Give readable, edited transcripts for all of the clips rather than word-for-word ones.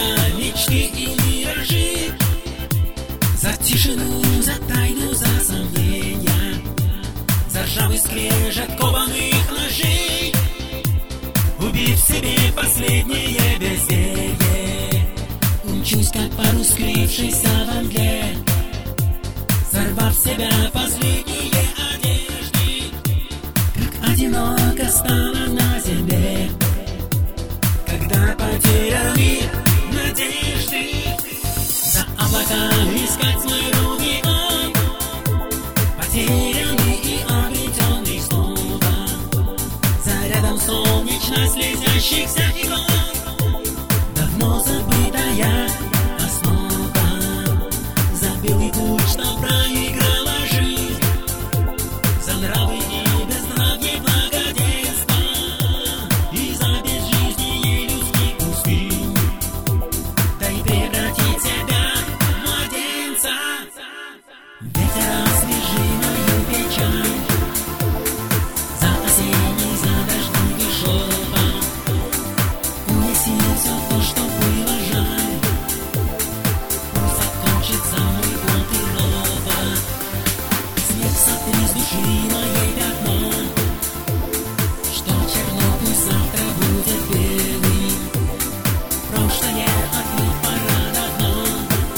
облака, мечты и миражи, за тишину, за тайну, за сомнения, за ржавый скрежет кованых ножей, убив в себе последнее безверие. Умчусь, как пару скрывшийся во мгле, сорвав с себя последние одежды, как одиноко стало на земле, когда потеряли надежды. За облаками искать свой рубикон, потерянный и обретенный снова, за рядом солнечно слезящихся игон, давно забытая основа, за белый путь, что проиграла жизнь, за нравы и безнравье благоденства, и за безжизние людских пустынь. Дай превратить себя в младенца. Ветер, освежи мою печаль, за осенний, за дождливый шепот, унеси все то, что было жаль. Пусть закончится мой год и ропот, снег сотри с души моей пятно, что черно, пусть завтра будет белым. Прошлое от них пора давно,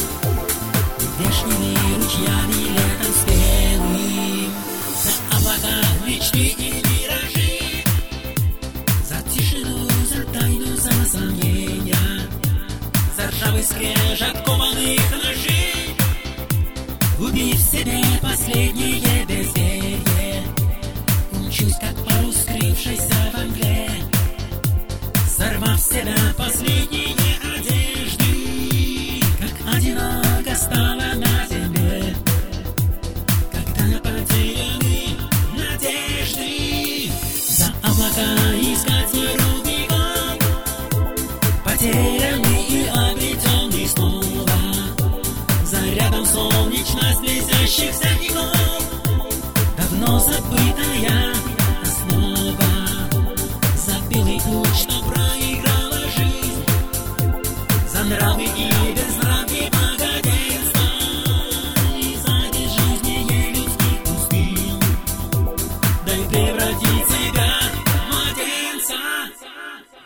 вешними ручьями летом спелым. За облака, мечты и миражи, за тишину, за тайну, за сомнения, за ржавый скрежет кованых ножей, убив в себе последнее безверие. Умчусь, как парус, скрывшийся во мгле, сорвав с себя последние одежды, как одиноко стало на земле, когда потеряны надежды. За облака искать свой рубикон, потерянный и обретенный снова, за рядом солнечно слезящихся игон, давно забытая основа, за белый путь, что проиграла жизнь, за нравы и безнравье благоденства, и за безжизние людских пустынь. Дай превратить себя в младенца.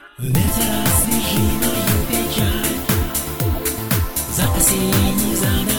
Ветер, освежи мою печаль, за осенний, за